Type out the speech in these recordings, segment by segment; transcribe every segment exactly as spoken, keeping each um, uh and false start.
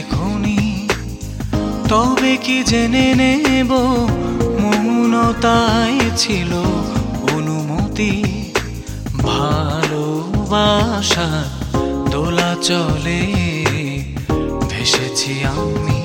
লেখনি, তবে কি জেনে নেব মৌনতায় ছিল অনুমতি। ভালোবাসা দোলাচলে ভেসেছি আমি,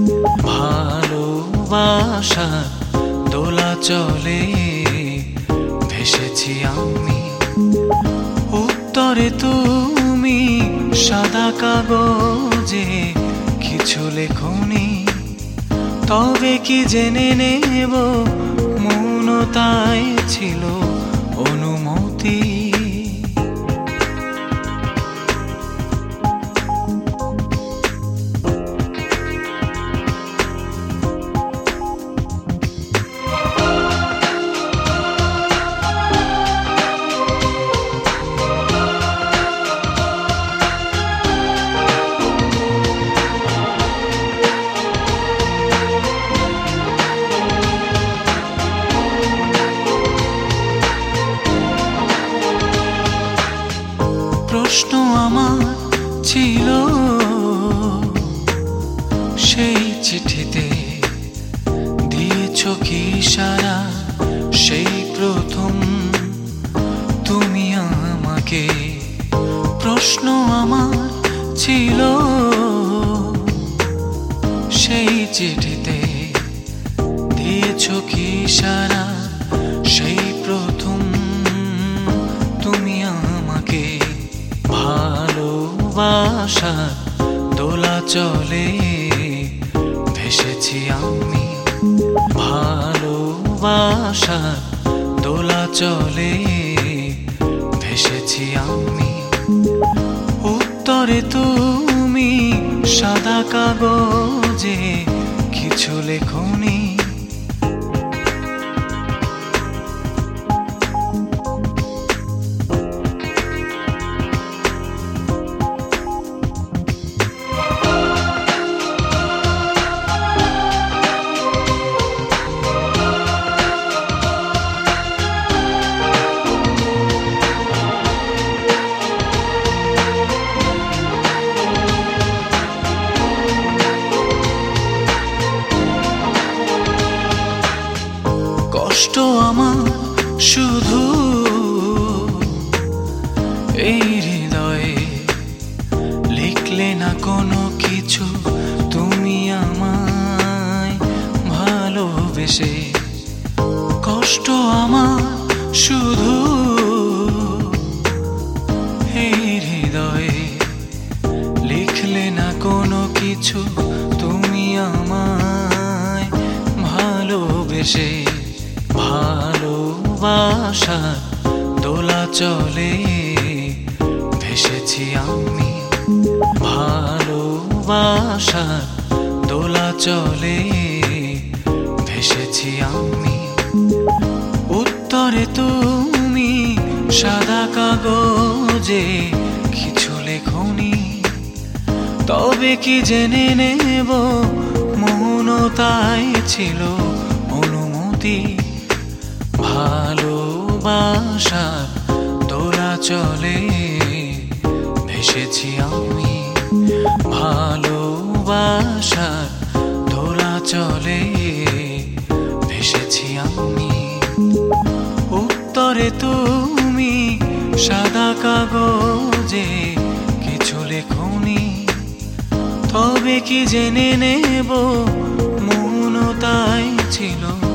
ভালোবাসা দোলাচলে ভেসেছি আমি। উত্তরে তুমি সাদা কাগজে কিছু লেখনি, তবে কি জেনে নেব মৌনতায় ছিল অনুমতি। প্রশ্ন আমার ছিল সেই চিঠিতে, দিয়েছ কি সারা সেই প্রথম তুমি আমাকে। প্রশ্ন আমার ছিল সেই চিঠিতে, দিয়েছ কি সারা সেই প্রথম তুমি আমাকে। ভালোবাসা দোলাচলে ভেসেছি আমি, ভালোবাসা দোলাচলে ভেসেছি আমি। উত্তরে তুমি সাদা কাগজে কিছু লেখনি, কষ্ট আমার শুধু এই হৃদয়ে। লিখলে না কোনো কিছু তুমি আমায় ভালোবেসে। কষ্ট আমার শুধু এই হৃদয়ে। লিখলে না কোনো কিছু তুমি আমায় ভালোবেসে। ভালোবাসা দোলাচলে ভেসেছি আমি, ভালোবাসা দোলাচলে ভেসেছি আমি। উত্তরে তুমি সাদা কাগজে কিছু লেখনি, তবে কি জেনে নেব মৌনতায় ছিল অনুমতি। ভালোবাসা দোলাচলে ভেসেছি আমি, ভালোবাসা দোলাচলে ভেসেছি আমি। উত্তরে তুমি সাদা কাগজে কিছু লেখনি, তবে কি জেনে নেব মৌনতায় ছিল